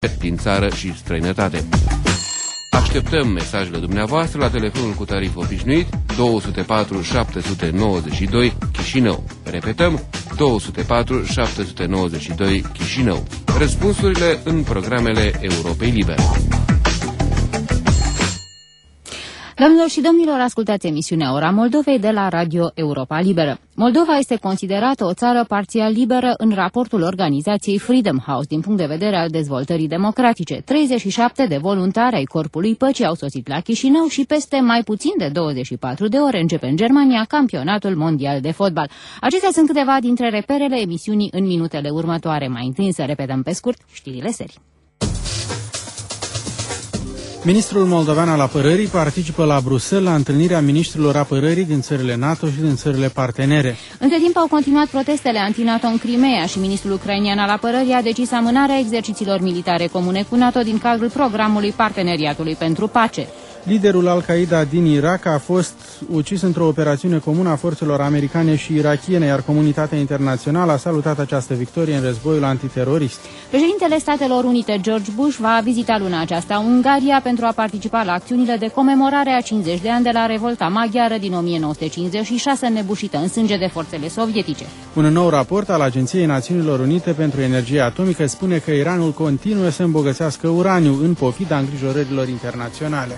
din țară și străinătate. Așteptăm mesajele dumneavoastră la telefonul cu tarif obișnuit 204 792 Chișinău. Repetăm, 204 792 Chișinău. Răspunsurile în programele Europei Libere. Doamnelor și domnilor, ascultați emisiunea Ora Moldovei de la Radio Europa Liberă. Moldova este considerată o țară parțial liberă în raportul organizației Freedom House din punct de vedere al dezvoltării democratice. 37 de voluntari ai Corpului Păcii au sosit la Chișinău și peste mai puțin de 24 de ore începe în Germania campionatul mondial de fotbal. Acestea sunt câteva dintre reperele emisiunii în minutele următoare. Mai întâi să repetăm pe scurt știrile serii. Ministrul moldovean al apărării participă la Bruxelles la întâlnirea ministrilor apărării din țările NATO și din țările partenere. Între timp au continuat protestele anti-NATO în Crimea și ministrul ucrainian al apărării a decis amânarea exercițiilor militare comune cu NATO din cadrul programului Parteneriatului pentru Pace. Liderul Al-Qaeda din Irak a fost ucis într-o operațiune comună a forțelor americane și irakiene, iar comunitatea internațională a salutat această victorie în războiul antiterorist. Președintele Statelor Unite, George Bush, va vizita luna aceasta Ungaria pentru a participa la acțiunile de comemorare a 50 de ani de la revolta maghiară din 1956, nebușită în sânge de forțele sovietice. Un nou raport al Agenției Națiunilor Unite pentru Energie Atomică spune că Iranul continuă să îmbogățească uraniu în pofida îngrijorărilor internaționale.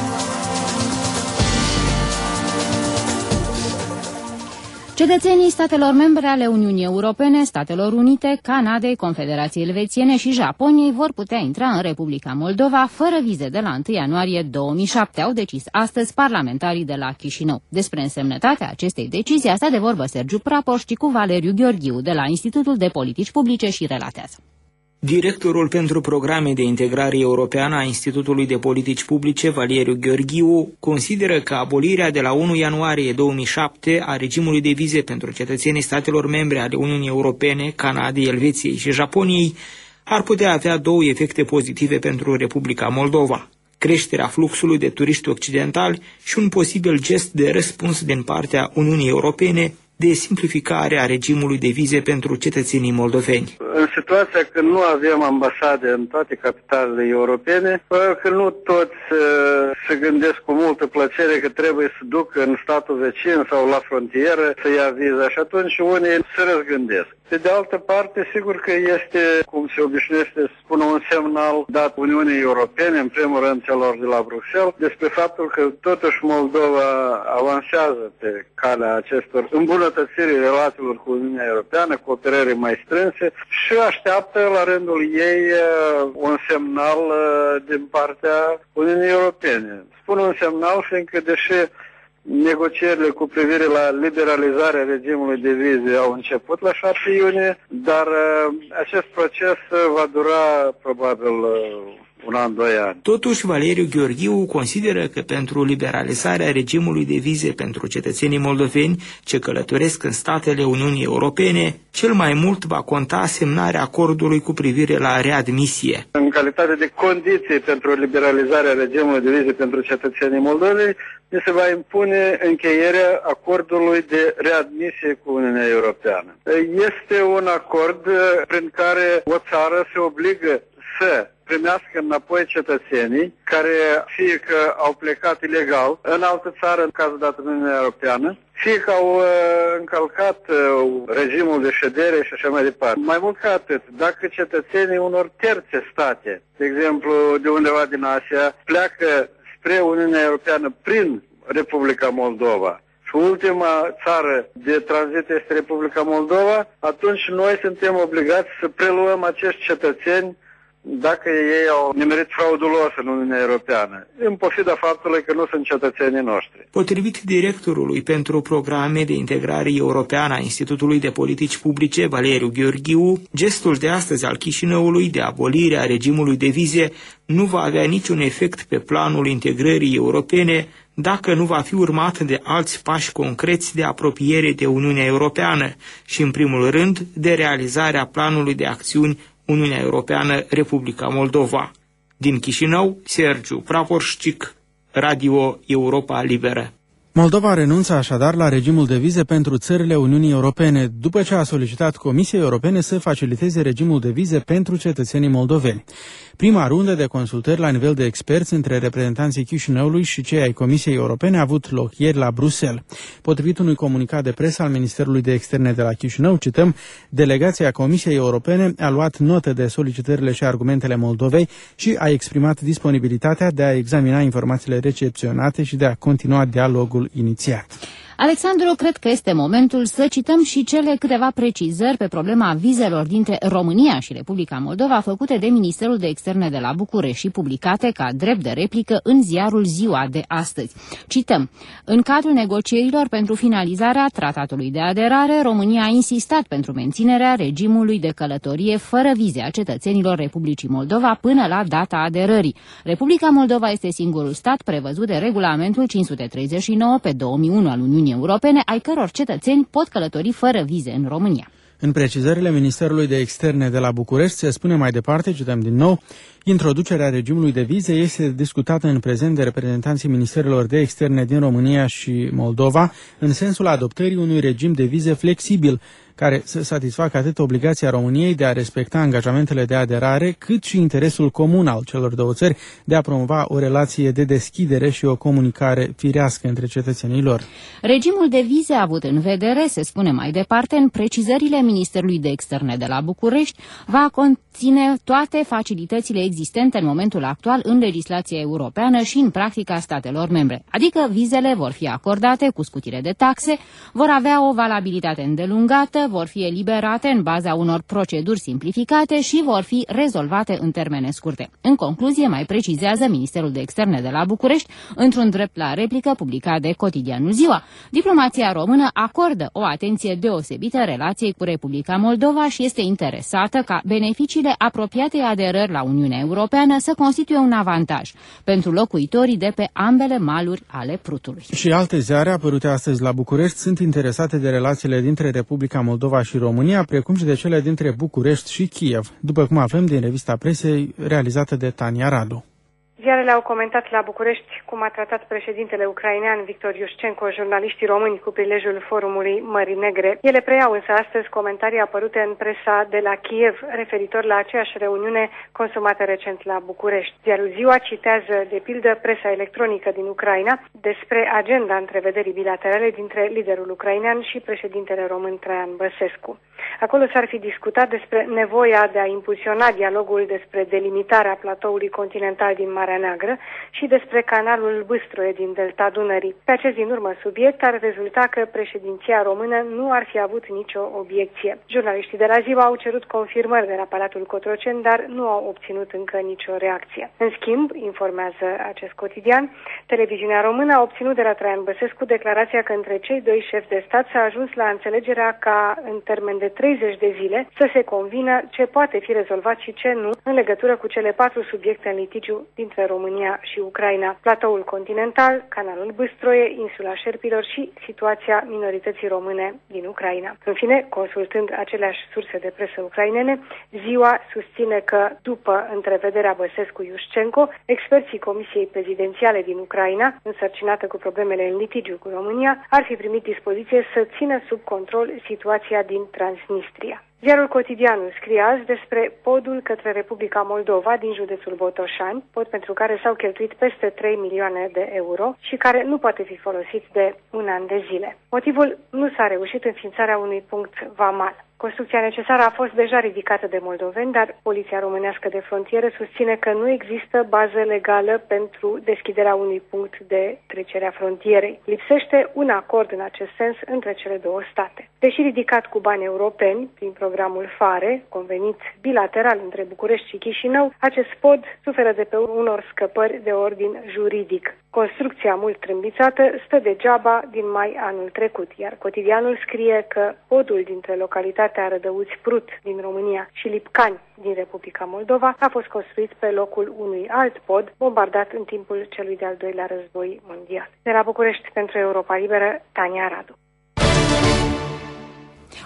Cetățenii statelor membre ale Uniunii Europene, Statelor Unite, Canadei, Confederației Elvețiene și Japoniei vor putea intra în Republica Moldova fără vize de la 1 ianuarie 2007, au decis astăzi parlamentarii de la Chișinău. Despre însemnătatea acestei decizii a stat de vorbă Sergiu Praporști cu Valeriu Gheorghiu de la Institutul de Politici Publice și relatează. Directorul pentru programe de integrare europeană a Institutului de Politici Publice, Valeriu Gheorghiu, consideră că abolirea de la 1 ianuarie 2007 a regimului de vize pentru cetățenii statelor membre ale Uniunii Europene, Canadei, Elveției și Japoniei ar putea avea două efecte pozitive pentru Republica Moldova: creșterea fluxului de turiști occidentali și un posibil gest de răspuns din partea Uniunii Europene de simplificare a regimului de vize pentru cetățenii moldoveni. În situația când nu avem ambasade în toate capitalele europene, că nu toți se gândesc cu multă plăcere că trebuie să ducă în statul vecin sau la frontieră să ia viza și atunci unii se răzgândesc. Pe de altă parte, sigur că este, cum se obișnuiește să spună, un semnal dat Uniunii Europene, în primul rând celor de la Bruxelles, despre faptul că totuși Moldova avansează pe calea acestor îmbunătățiri relațiilor cu Uniunea Europeană, cooperări mai strânse și așteaptă la rândul ei un semnal din partea Uniunii Europene. Spun un semnal fiindcă, deși negocierile cu privire la liberalizarea regimului de vize au început la 7 iunie, dar acest proces va dura probabil un an, 2 ani. Totuși, Valeriu Gheorghiu consideră că pentru liberalizarea regimului de vize pentru cetățenii moldoveni ce călătoresc în statele Uniunii Europene, cel mai mult va conta semnarea acordului cu privire la readmisie. În calitate de condiție pentru liberalizarea regimului de vize pentru cetățenii moldoveni, se va impune încheierea acordului de readmisie cu Uniunea Europeană. Este un acord prin care o țară se obligă să primească înapoi cetățenii care fie că au plecat ilegal în altă țară, în cazul dat în Uniunea Europeană, fie că au încălcat regimul de ședere și așa mai departe. Mai mult ca atât, dacă cetățenii unor terțe state, de exemplu de undeva din Asia, pleacă spre Uniunea Europeană prin Republica Moldova și ultima țară de tranzit este Republica Moldova, atunci noi suntem obligați să preluăm acești cetățeni dacă ei au nimerit fraudulos în Uniunea Europeană, în pofida faptului că nu sunt cetățenii noștri. Potrivit directorului pentru programe de integrare europeană a Institutului de Politici Publice, Valeriu Gheorghiu, gestul de astăzi al Chișinăului de abolire a regimului de vize nu va avea niciun efect pe planul integrării europene dacă nu va fi urmat de alți pași concreți de apropiere de Uniunea Europeană și, în primul rând, de realizarea planului de acțiuni Uniunea Europeană, Republica Moldova. Din Chișinău, Sergiu Praporșcic, Radio Europa Liberă. Moldova renunță așadar la regimul de vize pentru țările Uniunii Europene, după ce a solicitat Comisiei Europene să faciliteze regimul de vize pentru cetățenii moldoveni. Prima rundă de consultări la nivel de experți între reprezentanții Chișinăului și cei ai Comisiei Europene a avut loc ieri la Bruxelles. Potrivit unui comunicat de presă al Ministerului de Externe de la Chișinău, cităm, delegația Comisiei Europene a luat notă de solicitările și argumentele Moldovei și a exprimat disponibilitatea de a examina informațiile recepționate și de a continua dialogul inițiat. Alexandru, cred că este momentul să cităm și cele câteva precizări pe problema vizelor dintre România și Republica Moldova făcute de Ministerul de Externe de la București și publicate ca drept de replică în ziarul Ziua de astăzi. Cităm. În cadrul negocierilor pentru finalizarea tratatului de aderare, România a insistat pentru menținerea regimului de călătorie fără vize a cetățenilor Republicii Moldova până la data aderării. Republica Moldova este singurul stat prevăzut de regulamentul 539/2001 al Uniunii Europene, ai căror cetățeni pot călători fără vize în România. În precizările Ministerului de Externe de la București se spune mai departe, cităm din nou, introducerea regimului de vize este discutată în prezent de reprezentanții Ministerelor de Externe din România și Moldova, în sensul adoptării unui regim de vize flexibil, care să satisfacă atât obligația României de a respecta angajamentele de aderare, cât și interesul comun al celor două țări de a promova o relație de deschidere și o comunicare firească între cetățenii lor. Regimul de vize avut în vedere, se spune mai departe, în precizările Ministerului de Externe de la București, va conține toate facilitățile existente în momentul actual în legislația europeană și în practica statelor membre. Adică vizele vor fi acordate cu scutire de taxe, vor avea o valabilitate îndelungată, vor fi eliberate în baza unor proceduri simplificate și vor fi rezolvate în termene scurte. În concluzie, mai precizează Ministerul de Externe de la București, într-un drept la replică publicat de cotidianul Ziua, diplomația română acordă o atenție deosebită relației cu Republica Moldova și este interesată ca beneficiile apropiatei aderări la Uniunea Europeană să constituie un avantaj pentru locuitorii de pe ambele maluri ale Prutului. Și alte ziare apărute astăzi la București sunt interesate de relațiile dintre Republica Moldova și România, precum și de cele dintre București și Kiev, după cum aflăm din revista presei realizată de Tania Radu. Ziarele au comentat la București cum a tratat președintele ucrainean Victor Iușcenko jurnaliștii români cu prilejul forumului Mării Negre. Ele preiau însă astăzi comentarii apărute în presa de la Kiev referitor la aceeași reuniune consumată recent la București. Ziarul Ziua citează de pildă presa electronică din Ucraina despre agenda întrevederii bilaterale dintre liderul ucrainean și președintele român Traian Băsescu. Acolo s-ar fi discutat despre nevoia de a impulsiona dialogul despre delimitarea platoului continental din Marea Neagră și despre canalul Bâstroe din delta Dunării. Pe acest din urmă subiect ar rezulta că președinția română nu ar fi avut nicio obiecție. Jurnaliștii de la Ziua au cerut confirmări de la Palatul Cotroceni, dar nu au obținut încă nicio reacție. În schimb, informează acest cotidian, televiziunea română a obținut de la Traian Băsescu declarația că între cei doi șefi de stat s-a ajuns la înțelegerea ca în termen de 30 de zile să se convină ce poate fi rezolvat și ce nu în legătură cu cele 4 subiecte în litigiu dintre România și Ucraina: platoul continental, canalul Bâstroe, insula Șerpilor și situația minorității române din Ucraina. În fine, consultând aceleași surse de presă ucrainene, Ziua susține că, după întrevederea Băsescu-Iușcenko, experții Comisiei Prezidențiale din Ucraina, însărcinată cu problemele în litigiu cu România, ar fi primit dispoziție să țină sub control situația din Transnistria. Ziarul Cotidianul scrie azi despre podul către Republica Moldova din județul Botoșani, pod pentru care s-au cheltuit peste 3 milioane de euro și care nu poate fi folosit de un an de zile. Motivul: nu s-a reușit înființarea unui punct vamal. Construcția necesară a fost deja ridicată de moldoveni, dar Poliția Românească de Frontieră susține că nu există bază legală pentru deschiderea unui punct de trecere a frontierei. Lipsește un acord în acest sens între cele două state. Deși ridicat cu bani europeni, prin programul FARE, convenit bilateral între București și Chișinău, acest pod suferă de pe unor scăpări de ordin juridic. Construcția mult trâmbițată stă degeaba din mai anul trecut, iar Cotidianul scrie că podul dintre localitatea Rădăuți-Prut din România și Lipcani din Republica Moldova a fost construit pe locul unui alt pod bombardat în timpul celui de-al doilea război mondial. De la București pentru Europa Liberă, Tania Radu.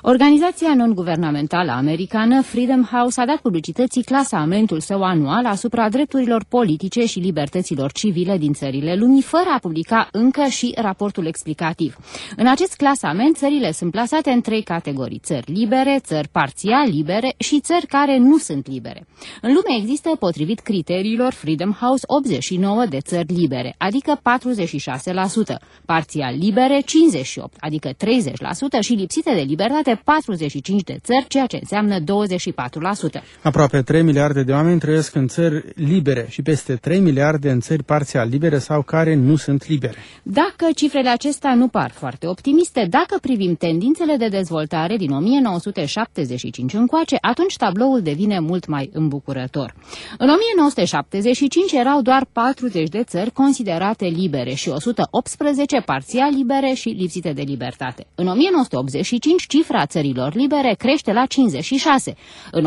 Organizația non-guvernamentală americană Freedom House a dat publicității clasamentul său anual asupra drepturilor politice și libertăților civile din țările lumii, fără a publica încă și raportul explicativ. În acest clasament, țările sunt plasate în 3 categorii: țări libere, țări parțial libere și țări care nu sunt libere. În lume există, potrivit criteriilor Freedom House, 89 de țări libere, adică 46%, parțial libere 58, adică 30% și lipsite de libertate 45 de țări, ceea ce înseamnă 24%. Aproape 3 miliarde de oameni trăiesc în țări libere și peste 3 miliarde în țări parțial libere sau care nu sunt libere. Dacă cifrele acestea nu par foarte optimiste, dacă privim tendințele de dezvoltare din 1975 încoace, atunci tabloul devine mult mai îmbucurător. În 1975 erau doar 40 de țări considerate libere și 118 parțial libere și lipsite de libertate. În 1985 cifra țărilor libere crește la 56. În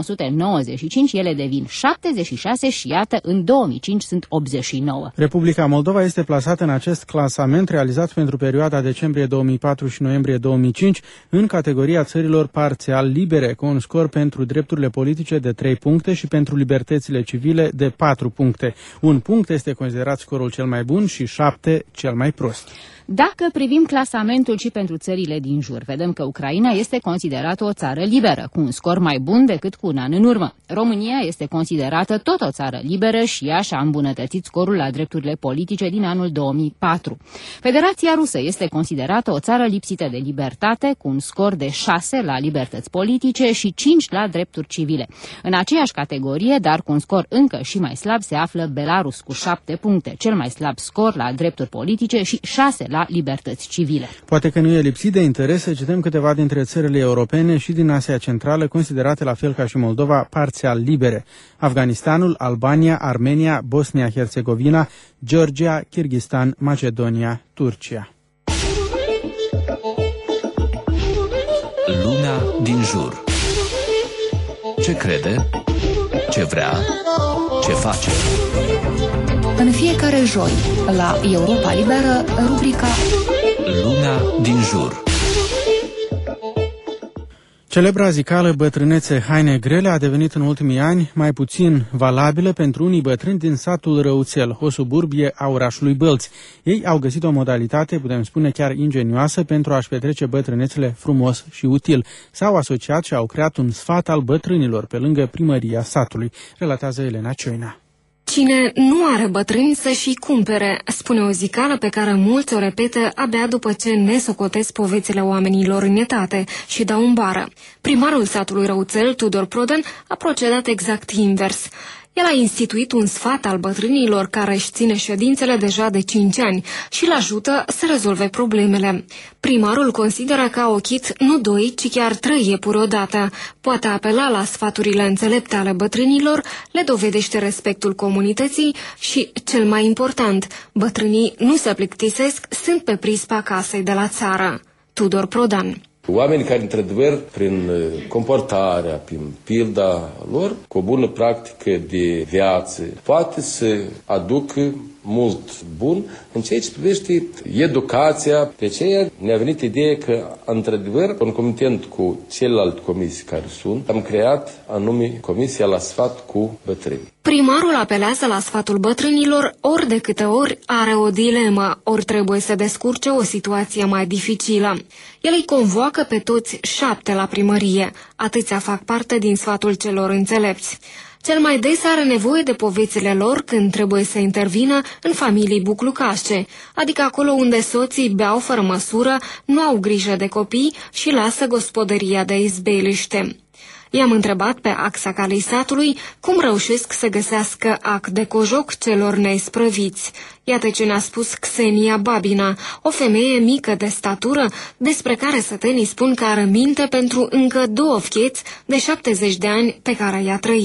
1995 ele devin 76 și iată, în 2005 sunt 89. Republica Moldova este plasată în acest clasament realizat pentru perioada decembrie 2004 și noiembrie 2005 în categoria țărilor parțial libere, cu un scor pentru drepturile politice de 3 puncte și pentru libertățile civile de 4 puncte. 1 punct este considerat scorul cel mai bun și 7 cel mai prost. Dacă privim clasamentul și pentru țările din jur, vedem că Ucraina este considerată o țară liberă, cu un scor mai bun decât cu un an în urmă. România este considerată tot o țară liberă și ea și-a îmbunătățit scorul la drepturile politice din anul 2004. Federația Rusă este considerată o țară lipsită de libertate, cu un scor de 6 la libertăți politice și 5 la drepturi civile. În aceeași categorie, dar cu un scor încă și mai slab, se află Belarus cu 7 puncte, cel mai slab scor la drepturi politice și 6 la libertăți civile. Poate că nu e lipsit de interes să cităm câteva dintre țările europene și din Asia Centrală, considerate la fel ca și Moldova parțial libere: Afganistanul, Albania, Armenia, Bosnia-Herzegovina, Georgia, Kirghistan, Macedonia, Turcia. Lumea din jur. Ce crede? Ce vrea? Ce face? În fiecare joi, la Europa Liberă, rubrica Lumea din jur. Celebra zicală bătrânețe haine grele a devenit în ultimii ani mai puțin valabilă pentru unii bătrâni din satul Răuțel, o suburbie a orașului Bălți. Ei au găsit o modalitate, putem spune chiar ingenioasă, pentru a-și petrece bătrânețele frumos și util. S-au asociat și au creat un sfat al bătrânilor pe lângă primăria satului, relatează Elena Cioina. Cine nu are bătrâni să-și cumpere, spune o zicală pe care mulți o repetă abia după ce ne socotesc povețile oamenilor în etate și dau în bară. Primarul satului Răuțel, Tudor Prodan, a procedat exact invers. El a instituit un sfat al bătrânilor care își ține ședințele deja de 5 ani și îl ajută să rezolve problemele. Primarul consideră că a ochit nu 2, ci chiar 3 iepuri odată. Poate apela la sfaturile înțelepte ale bătrânilor, le dovedește respectul comunității și, cel mai important, bătrânii nu se plictisesc, sunt pe prispa casei de la țară. Tudor Prodan. Oameni care, într-adevăr, prin comportarea, prin pilda lor, cu o bună practică de viață, poate să aducă mult bun în ceea ce privește educația. De aceea ne-a venit ideea că, într-adevăr, concomitent cu celelalte comisii care sunt, am creat anume Comisia la Sfat cu Bătrâni. Primarul apelează la sfatul bătrânilor ori de câte ori are o dilemă, ori trebuie să descurce o situație mai dificilă. El îi convoacă pe toți 7 la primărie, atâția fac parte din sfatul celor înțelepți. Cel mai des are nevoie de povețile lor când trebuie să intervină în familii buclucașe, adică acolo unde soții beau fără măsură, nu au grijă de copii și lasă gospodăria de izbeliște. I-am întrebat pe axacalii satului cum reușesc să găsească ac de cojoc celor neisprăviți. Iată ce ne-a spus Xenia Babina, o femeie mică de statură, despre care sătenii spun că are minte pentru încă 2 fieți de 70 de ani pe care i-a trăit.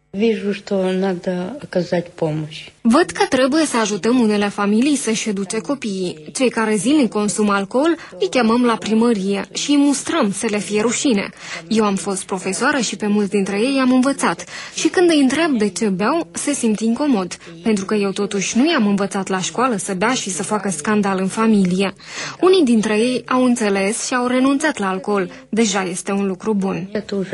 Вижу, что надо оказать помощь. Văd că trebuie să ajutăm unele familii să-și educe copiii. Cei care zilnic consumă alcool îi chemăm la primărie și îi mustrăm să le fie rușine. Eu am fost profesoară și pe mulți dintre ei am învățat. Și când îi întreb de ce beau, se simt incomod. Pentru că eu totuși nu i-am învățat la școală să bea și să facă scandal în familie. Unii dintre ei au înțeles și au renunțat la alcool. Deja este un lucru bun.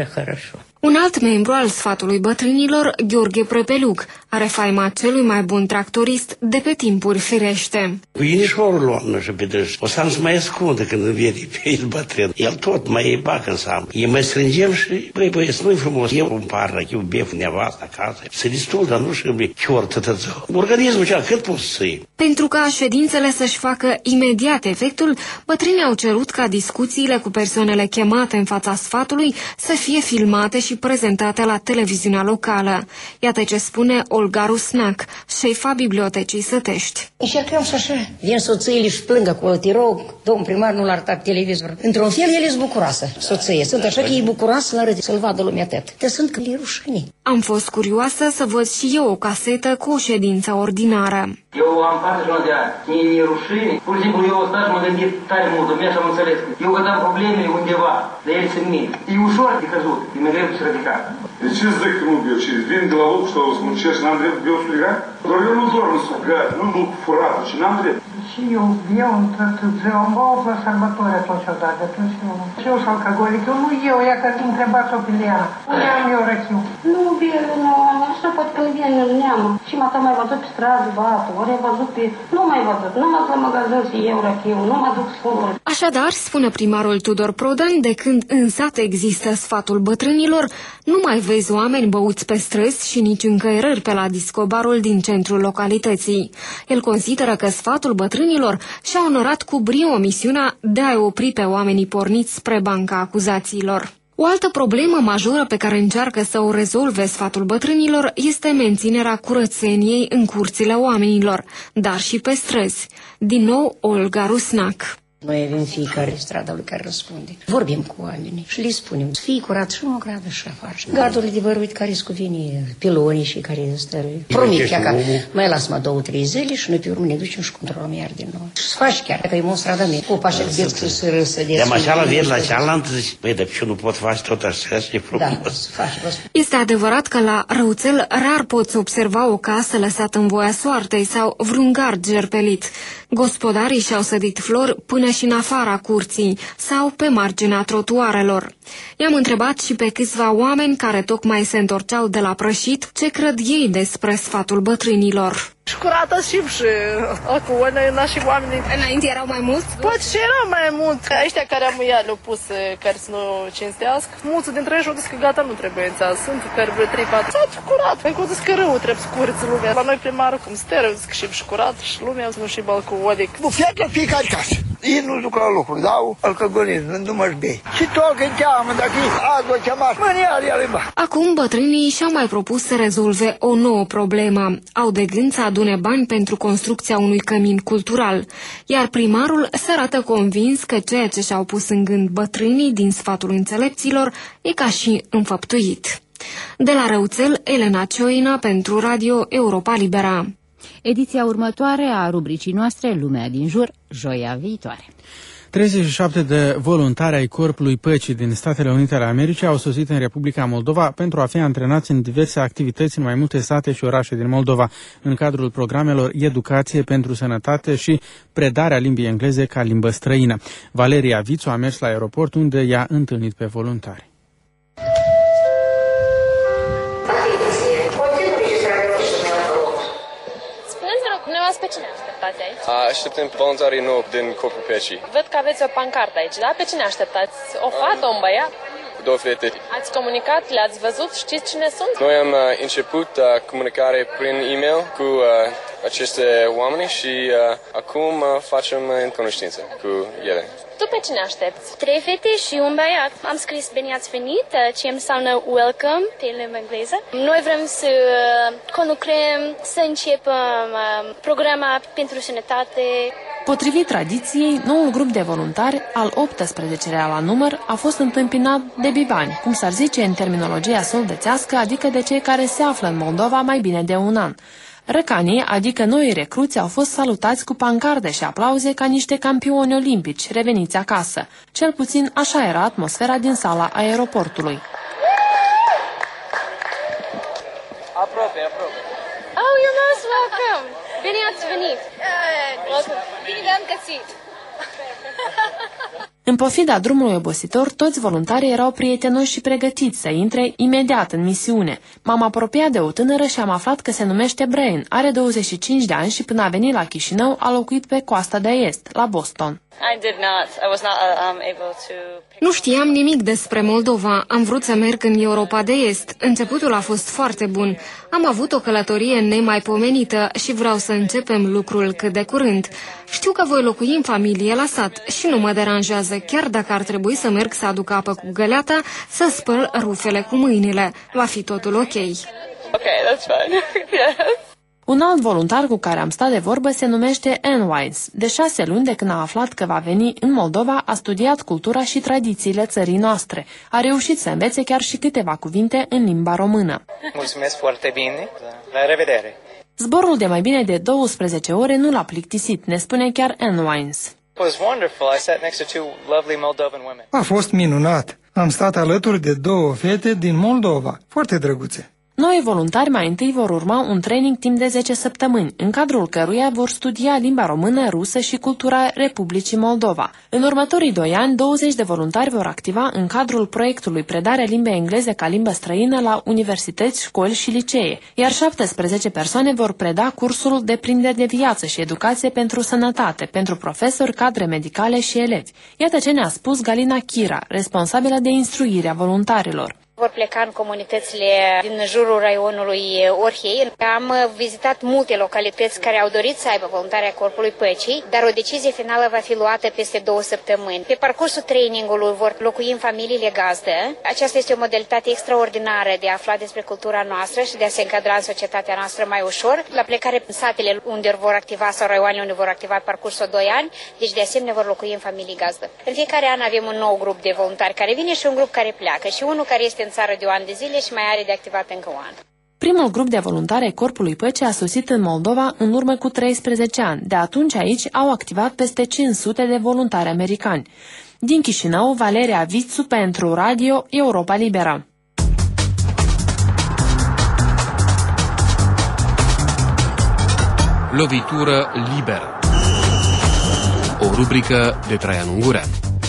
Un alt membru al sfatului bătrânilor, Gheorghe Prăpeluc, are faima celui mai bun tractorist de pe timpuri firește. Cu inișorul lor și pe dâns. O să-mi mai ascundă când îmi vede pe el bătrân. El tot mai bagă în seamă. E mai strângem și, băieți, nu-i frumos. Eu îmi pară, eu bef nevasta acasă. Se destul, dar nu și chior tătățău. Organismul cea cât poți să iei. Pentru ca ședințele să-și facă imediat efectul, bătrânii au cerut ca discuțiile cu persoanele chemate în fața sfatului să fie filmate și prezentate la televiziunea locală. Iată ce spune Olga Rusnac, șefa Bibliotecii Sătești. Încercăm să așa. Vin soțiile și plâng acolo, te rog, domn primar nu l-a arătat televizor. Într-un fel, ele sunt bucuroasă, soție. Sunt așa că e bucuroasă să-l vadă lumea tot. Te sunt că le rușine. Am fost curioasă să văd și eu o casetă cu o ședință ordinară. Eu am 41 de ani. E rușine. Pur și simplu eu o stat și mă gândit tare mult, domnule, și am înțeles că eu văd probleme undeva, de ele sunt mici. E ușor de căzut, e mai greu de se ridica. De ce zic că nu beau? Și vin de la loc și să muncești, n-am drept beau să ridica? Doar eu nu dorm în sugat, nu duc furată și n-am drept. Și eu beau într-o am băut la sărbători atunci odată, atunci eu. Și eu sunt alcoolic, eu nu eu, ea că întrebați-o pe Liana. Unde am eu răchiu? Nu beau, nu, așa poate că le vine în neamă. Și m-a mai văzut pe stradă, băiatul, ori ai văzut pe... Nu mai văzut, numai la magazin și eu răchiu, nu mă duc scurul. Așadar, spune primarul Tudor Prodan, de când în sat există sfatul bătrânilor, nu mai vezi oameni băuți pe străzi și nici încăierări pe la discobarul din centrul localității. El consideră că sfatul bătrânilor și-a onorat cu brio misiunea de a opri pe oamenii porniți spre banca acuzațiilor. O altă problemă majoră pe care încearcă să o rezolve sfatul bătrânilor este menținerea curățeniei în curțile oamenilor, dar și pe străzi. Din nou, Olga Rusnac. Noi avem fiecare stradă lui care răspunde. Vorbim cu oamenii și le spunem să fie curat și nu gradă și afară. Gardurile de băruit care scuvine, pilonii și care stă. Promit chiar că mai las-mă 2-3 zile și noi pe urmă ne ducem și controlăm iar din nou. Și să faci chiar că e un stradament. Cu pașa de să râsă de sus. Dar așa la vin la cealaltă zici, băi, dar eu nu pot face tot așa și e frumos. Este adevărat că la Răuțel rar poți observa o casă lăsată în voia soartei sau vreun gard gerpelit. Gospodarii și-au sădit flori până și în afara curții sau pe marginea trotuarelor. I-am întrebat și pe câțiva oameni care tocmai se întorceau de la prășit ce cred ei despre sfatul bătrânilor. Și curată simt și acum și oamenii. Înainte erau mai mulți? Poate și erau mai mulți. Ca ăștia care am ea le-au pus, care să nu cinstească. Mulți dintre ei și-au zis că gata, nu trebuie înțeles. Sunt care vreo 3-4. S-a curat. Păi că zis că rău trebuie să curăță lumea. La noi primarul cum steră, zic că și curat și lumea nu și balcoodic. Nu plec la fiecare casă. Ei nu duc la locuri, dau alcogolism, nu mă-și bei. Și tot când cheamă, dacă e azi o chemat, mâniar ea limba. Acum bătrânii și-au mai propus să rezolve o nouă problemă. Au de gând să adune bani pentru construcția unui cămin cultural, iar primarul se arată convins că ceea ce și-au pus în gând bătrânii din sfatul înțelepților e ca și înfăptuit. De la Răuțel, Elena Cioina pentru Radio Europa Libera. Ediția următoare a rubricii noastre, Lumea din jur, joia viitoare. 37 de voluntari ai Corpului Păcii din Statele Unite ale Americii au sosit în Republica Moldova pentru a fi antrenați în diverse activități în mai multe sate și orașe din Moldova, în cadrul programelor Educație pentru Sănătate și predarea limbii engleze ca limbă străină. Valeria Vițu a mers la aeroport, unde i-a întâlnit pe voluntari. Pe cine așteptați aici? Așteptăm voluntarii nou din Corpul Păcii. Văd că aveți o pancartă aici, da? Pe cine așteptați? O fată, un băiat? Două fete. Ați comunicat? Le-ați văzut? Știți cine sunt? Noi am început comunicare prin e-mail cu aceste oameni și acum facem în cunoștință cu ele. Tu pe cine aștepți? 3 fete și un băiat. Am scris bine ați venit, ce înseamnă welcome pe limba engleză. Noi vrem să conlucrăm, să începem programa pentru sănătate. Potrivit tradiției, noul grup de voluntari, al 18-lea la număr, a fost întâmpinat de bibani, cum s-ar zice în terminologia soldețească, adică de cei care se află în Moldova mai bine de un an. Răcanii, adică noi recruți, au fost salutați cu pancarde și aplauze ca niște campioni olimpici reveniți acasă. Cel puțin așa era atmosfera din sala aeroportului. Aproape. Oh, you're most welcome! Bine ați venit! Bine v-am găsit! În pofida drumului obositor, toți voluntarii erau prietenoși și pregătiți să intre imediat în misiune. M-am apropiat de o tânără și am aflat că se numește Brain, are 25 de ani și până a venit la Chișinău a locuit pe coasta de est, la Boston. Nu știam nimic despre Moldova. Am vrut să merg în Europa de Est. Începutul a fost foarte bun. Am avut o călătorie nemaipomenită și vreau să începem lucrul cât de curând. Știu că voi locui în familie la sat și nu mă deranjează, chiar dacă ar trebui să merg să aduc apă cu găleata, să spăl rufele cu mâinile. Va fi totul ok. Okay, that's fine. Yes. Un alt voluntar cu care am stat de vorbă se numește Ann Wines. De 6 luni de când a aflat că va veni în Moldova, a studiat cultura și tradițiile țării noastre. A reușit să învețe chiar și câteva cuvinte în limba română. Mulțumesc foarte bine. La revedere! Zborul de mai bine de 12 ore nu l-a plictisit, ne spune chiar Ann Wines. A fost minunat. Am stat alături de 2 fete din Moldova, foarte drăguțe. Noi voluntari mai întâi vor urma un training timp de 10 săptămâni, în cadrul căruia vor studia limba română, rusă și cultura Republicii Moldova. În următorii 2 ani, 20 de voluntari vor activa în cadrul proiectului Predarea limbii engleze ca limbă străină la universități, școli și licee, iar 17 persoane vor preda cursul Deprinderi de viață și educație pentru sănătate, pentru profesori, cadre medicale și elevi. Iată ce ne-a spus Galina Chira, responsabilă de instruirea voluntarilor. Vor pleca în comunitățile din jurul raionului Orhei. Am vizitat multe localități care au dorit să aibă voluntari a Corpului Păcii, dar o decizie finală va fi luată peste 2 săptămâni. Pe parcursul trainingului vor locui în familiile gazdă. Aceasta este o modalitate extraordinară de a afla despre cultura noastră și de a se încadra în societatea noastră mai ușor. La plecare în satele unde vor activa sau raioanele unde vor activa pe parcursul 2 ani, deci de asemenea vor locui în familii gazdă. În fiecare an avem un nou grup de voluntari care vine și un grup care pleacă și unul care este în țară de un an de zile și mai are de activat încă un an. Primul grup de voluntari ai Corpului Păcii a sosit în Moldova în urmă cu 13 ani. De atunci aici au activat peste 500 de voluntari americani. Din Chișinău, Valeria Vițu pentru Radio Europa Liberă. Lovitură liberă. O rubrică de Traian Ungurean.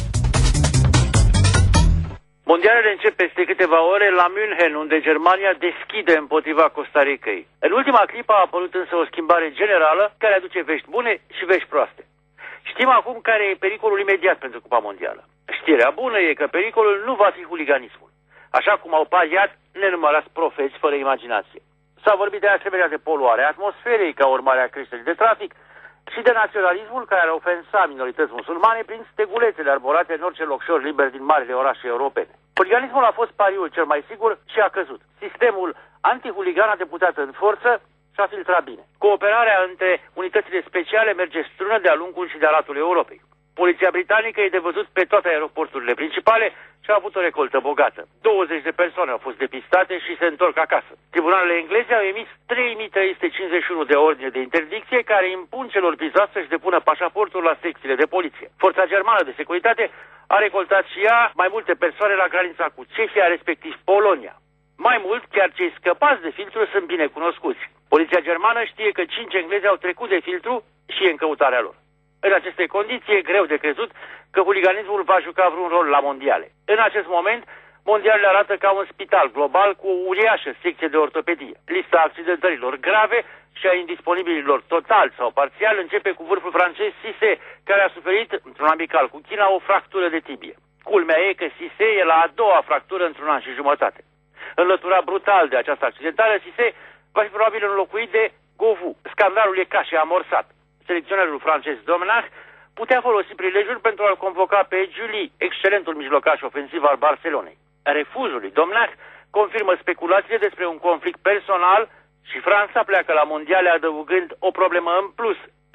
Mondialele încep peste câteva ore la München, unde Germania deschide împotriva Costa Ricăi. În ultima clipă a apărut însă o schimbare generală care aduce vești bune și vești proaste. Știm acum care e pericolul imediat pentru Cupa Mondială. Știrea bună e că pericolul nu va fi huliganismul, așa cum au pariat nenumărați profeți fără imaginație. S-a vorbit de asemenea de poluarea atmosferei ca urmare a creșterii de trafic și de naționalismul care ar ofensa minorități musulmane prin stegulețele arborate în orice locșor liber din marile orașe europene. Huliganismul a fost pariul cel mai sigur și a căzut. Sistemul antihuligan a deputat în forță și a filtrat bine. Cooperarea între unitățile speciale merge strună de-a lungul și de-a latul Europei. Poliția britanică e de văzut pe toate aeroporturile principale și a avut o recoltă bogată. 20 de persoane au fost depistate și se întorc acasă. Tribunalele engleze au emis 3351 de ordine de interdicție care impun celor vizați să-și depună pașaportul la secțiile de poliție. Forța germană de securitate a recoltat și ea mai multe persoane la granița cu Cehia, respectiv Polonia. Mai mult, chiar cei scăpați de filtru sunt bine cunoscuți. Poliția germană știe că 5 englezi au trecut de filtru și e în căutarea lor. În aceste condiții e greu de crezut că huliganismul va juca vreun rol la mondiale. În acest moment, mondialele arată ca un spital global cu o uriașă secție de ortopedie. Lista accidentărilor grave și a indisponibililor total sau parțial începe cu vârful francez Cissé, care a suferit, într-un amical cu China, o fractură de tibie. Culmea e că Cissé e la a 2-a fractură într-un an și jumătate. Înlăturat brutal de această accidentare, Cissé va fi probabil înlocuit de Govou. Scandalul e ca și amorsat. Selecționerul francez Domnach putea folosi prilejul pentru a-l convoca pe Giuly, excelentul mijlocaș ofensiv al Barcelonei. Refuzul lui Domnach confirmă speculațiile despre un conflict personal și Franța pleacă la mondiale adăugând o problemă în plus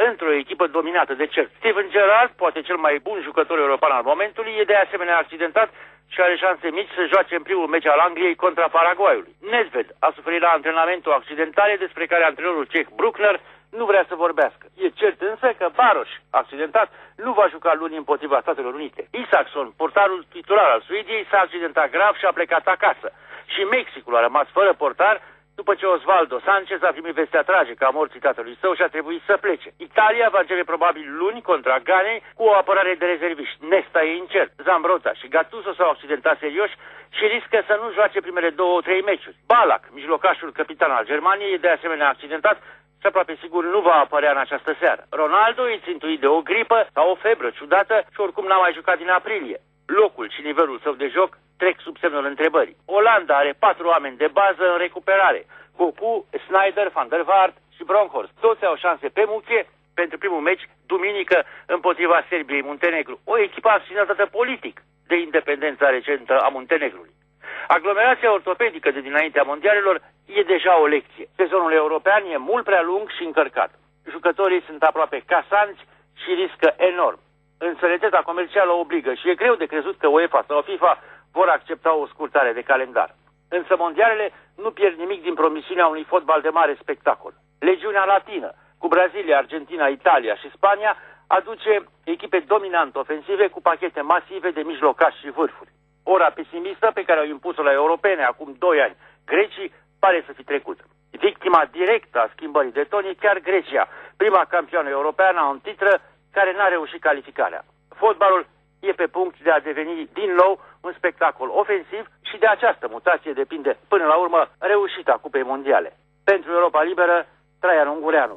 într-o echipă dominată de cert. Steven Gerrard, poate cel mai bun jucător european al momentului, e de asemenea accidentat și are șanse mici să joace în primul meci al Angliei contra Paraguayului. Nedved a suferit la antrenament o accidentare despre care antrenorul ceh Bruckner nu vrea să vorbească. E cert însă că Baros, accidentat, nu va juca luni împotriva Statelor Unite. Isaacson, portarul titular al Suediei, s-a accidentat grav și a plecat acasă. Și Mexicul a rămas fără portar după ce Osvaldo Sanchez a primit vestea tragică a morții tatălui său și a trebuit să plece. Italia va începe probabil luni contra Ganei cu o apărare de rezerviști. Nesta e incert. Zambrota și Gattuso s-au accidentat serioși și riscă să nu joace primele 2-3 meciuri. Ballack, mijlocașul capitan al Germaniei, e de asemenea accidentat și aproape sigur nu va apărea în această seară. Ronaldo e țintuit de o gripă sau o febră ciudată și oricum n-a mai jucat din aprilie. Locul și nivelul său de joc trec sub semnul întrebării. Olanda are 4 oameni de bază în recuperare. Cocu, Sneijder, Van der Vaart și Bronkhorst. Toți au șanse pe muche pentru primul meci duminică împotriva Serbiei Muntenegru. O echipă accidentată politic de independența recentă a Muntenegrului. Aglomerația ortopedică de dinaintea mondialelor e deja o lecție. Sezonul european e mult prea lung și încărcat. Jucătorii sunt aproape casanți și riscă enorm. Înțelepciunea comercială obligă și e greu de crezut că UEFA sau FIFA vor accepta o scurtare de calendar. Însă mondialele nu pierd nimic din promisiunea unui fotbal de mare spectacol. Legiunea latină, cu Brazilia, Argentina, Italia și Spania, aduce echipe dominant ofensive cu pachete masive de mijlocași și vârfuri. Ora pesimistă pe care au impus-o la europene acum 2 ani grecii pare să fi trecut. Victima directă a schimbării de ton e chiar Grecia, prima campioană europeană în titră care n-a reușit calificarea. Fotbalul e pe punct de a deveni din nou un spectacol ofensiv și de această mutație depinde până la urmă reușita Cupei Mondiale. Pentru Europa Liberă, Traian Ungureanu.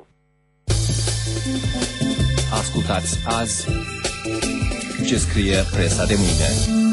Ascultați azi ce scrie presa de mâine.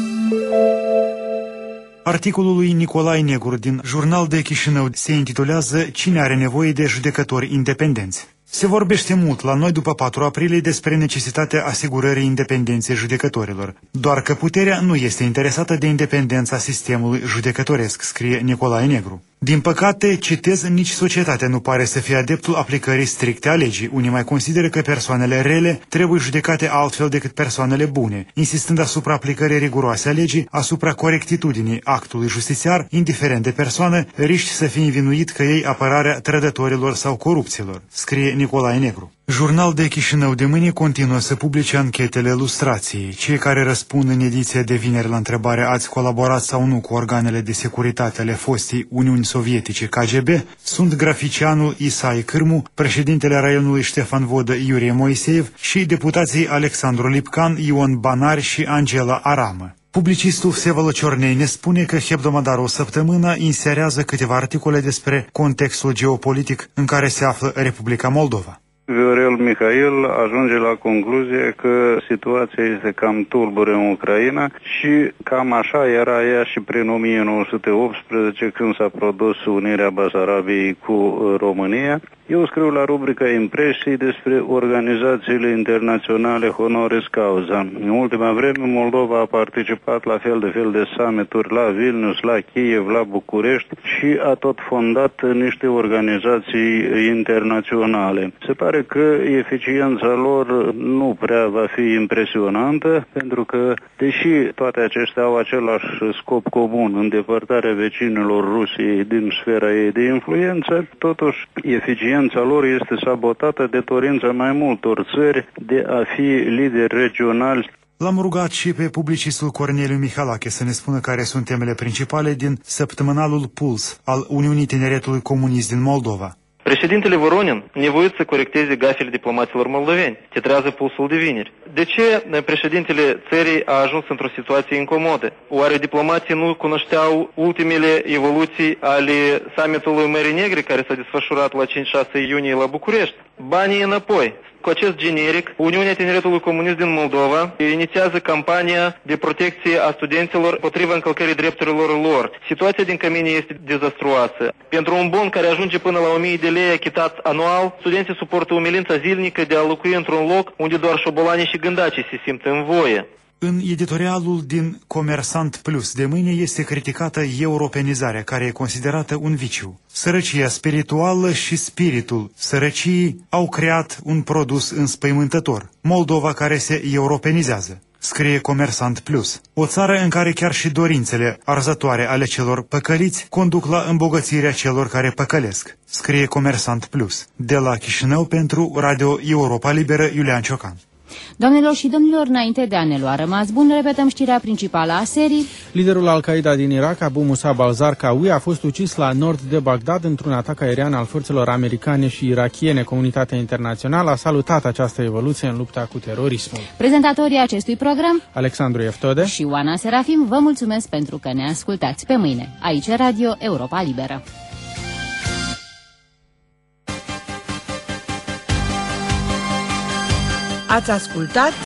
Articolul lui Nicolae Negru din Jurnal de Chișinău se intitulează Cine are nevoie de judecători independenți? Se vorbește mult la noi după 4 aprilie despre necesitatea asigurării independenței judecătorilor. Doar că puterea nu este interesată de independența sistemului judecătoresc, scrie Nicolae Negru. Din păcate, citez, nici societatea nu pare să fie adeptul aplicării stricte a legii. Unii mai consideră că persoanele rele trebuie judecate altfel decât persoanele bune, insistând asupra aplicării riguroase a legii, asupra corectitudinii actului justițiar, indiferent de persoană, riști să fii învinuit că iei apărarea trădătorilor sau corupților, scrie Nicolae Negru. Jurnal de Chișinău de mâine continuă să publice anchetele lustrației. Cei care răspund în ediția de vineri la întrebarea ați colaborat sau nu cu organele de securitate ale fostei Uniuni Sovietice KGB sunt graficianul Isai Cârmu, președintele raionului Ștefan Vodă Iurie Moiseev și deputații Alexandru Lipcan, Ion Banar și Angela Aramă. Publicistul Vsevolod Ciornei ne spune că Hebdomadarul Săptămâna inserează câteva articole despre contextul geopolitic în care se află Republica Moldova. Viorel Mihail ajunge la concluzie că situația este cam tulbure în Ucraina și cam așa era ea și prin 1918 când s-a produs unirea Basarabiei cu România. Eu scriu la rubrica Impresii despre organizațiile internaționale honoris causa. În ultima vreme Moldova a participat la fel de summituri la Vilnius, la Kiev, la București și a tot fondat niște organizații internaționale. Se pare că eficiența lor nu prea va fi impresionantă, pentru că, deși toate acestea au același scop comun, îndepărtarea vecinilor Rusiei din sfera ei de influență, totuși eficiența lor este sabotată de dorința mai multor țări de a fi lideri regionali. L-am rugat și pe publicistul Corneliu Mihalache să ne spună care sunt temele principale din săptămânalul Puls al Uniunii Tineretului Comunist din Moldova. Președintele Voronin, nevoit să corecteze gafele diplomaților moldoveni, titrează Pulsul de vineri. De ce președintele țării a ajuns într-o situație incomodă? Oare diplomații nu cunoșteau ultimele evoluții ale summitului Mării Negre care s-a desfășurat la 5-6 iunie la București? Banii înapoi. Cu acest generic, Uniunea Tineretului Comunist din Moldova inițiază campania de protecție a studenților împotriva încălcării drepturilor lor. Situația din Cămine este dezastruoasă. Pentru un bon care ajunge până la 1000 de lei achitat anual, studenții suportă umilința zilnică de a locui într-un loc unde doar șobolanii și gândacii se simt în voie. În editorialul din Comersant Plus de mâine este criticată europenizarea, care e considerată un viciu. Sărăcia spirituală și spiritul sărăciei au creat un produs înspăimântător, Moldova care se europenizează, scrie Comersant Plus. O țară în care chiar și dorințele arzătoare ale celor păcăliți conduc la îmbogățirea celor care păcălesc, scrie Comersant Plus. De la Chișinău pentru Radio Europa Liberă, Iulian Ciocan. Doamnelor și domnilor, înainte de a ne lua rămas bun, repetăm știrea principală a serii. Liderul Al-Qaeda din Irak, Abu Musab al-Zarqawi, a fost ucis la nord de Bagdad într-un atac aerian al forțelor americane și irakiene. Comunitatea internațională a salutat această evoluție în lupta cu terorismul. Prezentatorii acestui program, Alexandru Eftode și Oana Serafim, vă mulțumesc pentru că ne ascultați. Pe mâine, aici Radio Europa Liberă. Ați ascultat